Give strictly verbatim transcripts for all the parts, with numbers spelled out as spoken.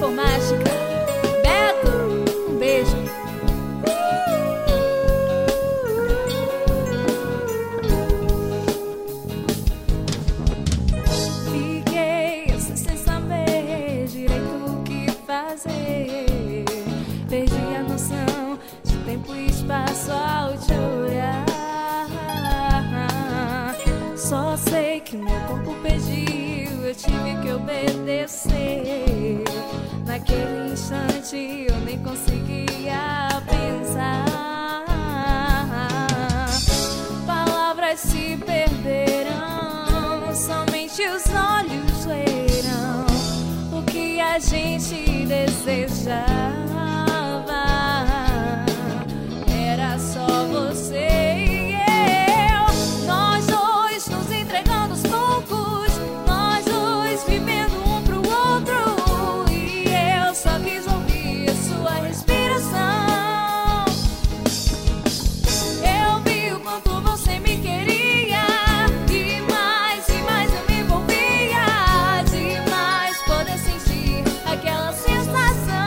Informática. Beto, um beijo. Fiquei assim sem saber direito o que fazer. Perdi a noção de tempo e espaço ao te olhar. Só sei que meu corpo pediu, eu tive que obedecer. Naquele instante eu nem conseguia pensar. Palavras se perderão, somente os olhos lerão o que a gente desejava. Era só você e eu, nós dois nos entregando aos poucos, nós dois vivendo um pro outro. E eu só quis ouvir a sua respiração. Eu vi o quanto você me queria, e mais e mais eu me envolvia. Demais poder sentir aquela sensação.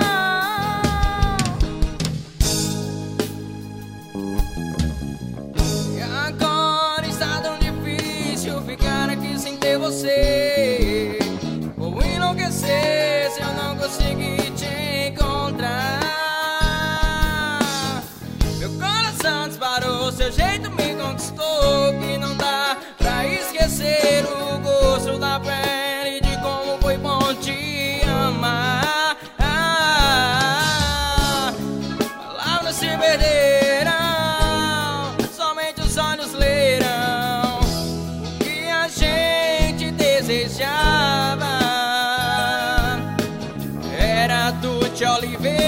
E agora está tão difícil ficar aqui sem ter você. Vou enlouquecer se eu não conseguir te encontrar. Meu coração disparou, seu jeito me conquistou, que não dá pra esquecer o gosto da pele, de como foi bom te amar. Ah, palavras se perderão, somente os olhos lerão o que a gente desejava. Era Tuti Oliveira.